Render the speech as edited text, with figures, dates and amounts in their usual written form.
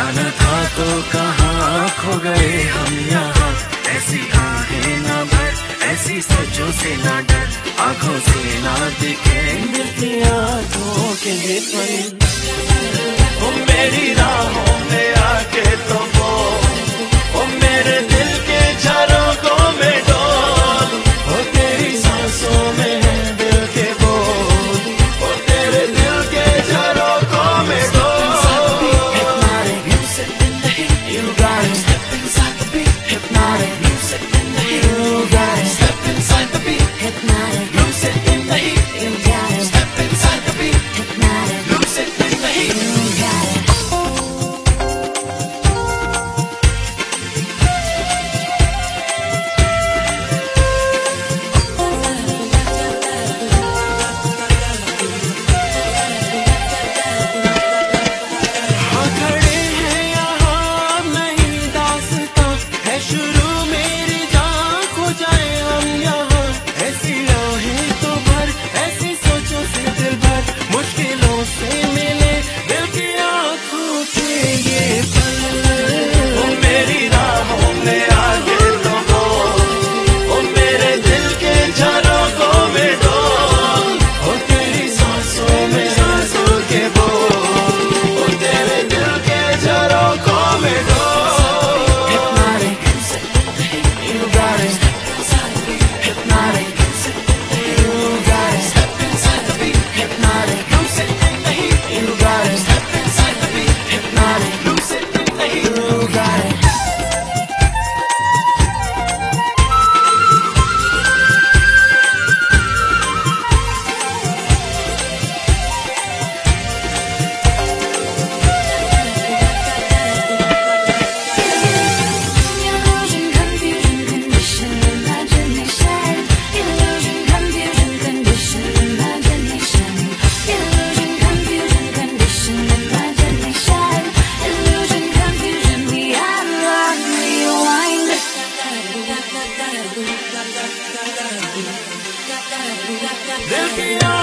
जाना था तो कहाँ खो गए हम यहाँ। ऐसी आहें ना भर, ऐसी सोचों से ना डर, आंखों से ना दिखे दिल की आंखों के पल। ओ मेरी राहों में आके तो बोल, ओ मेरे दिल के झरोखों में डोल। ओ तेरी सांसों में है दिल के बोल, ओ तेरे दिल के झरोखों में डोल। Hypnotic music in the heat, you got it. Step inside the beat. Hypnotic music in the heat, you got it. Step inside the beat. Hypnotic music in the heat, you got it. Step inside the beat. Hypnotic music in the heat, you got it. हाँ खड़े हैं यहाँ नहीं दास्तां है शुरू, मेरी जान खो जाए हम यहाँ। ऐसी आहें तो भर, ऐसी सोचों से दिल भर, मुश्किलों से मिले दिल की आंखों के ये पल। ओ मेरी राहों में आके तो बोल, ओ मेरे दिल के झरोखों में डोल। ओ तेरी सांसों में सांसों के बोल, ओ तेरे दिल के झरोखों में डोल। Hypnotic music in the heat, you got it. Step inside the beat. Hypnotic music in the heat, you got it. Step inside the beat. Hypnotic music in the heat, you got it. Step inside the beat. Hypnotic music in the heat, you got it. Illusion, confusion, condition, imagination. Illusion, confusion, condition, imagination. Illusion, confusion, condition, imagination. Illusion, confusion, we unlock, rewind. दिल की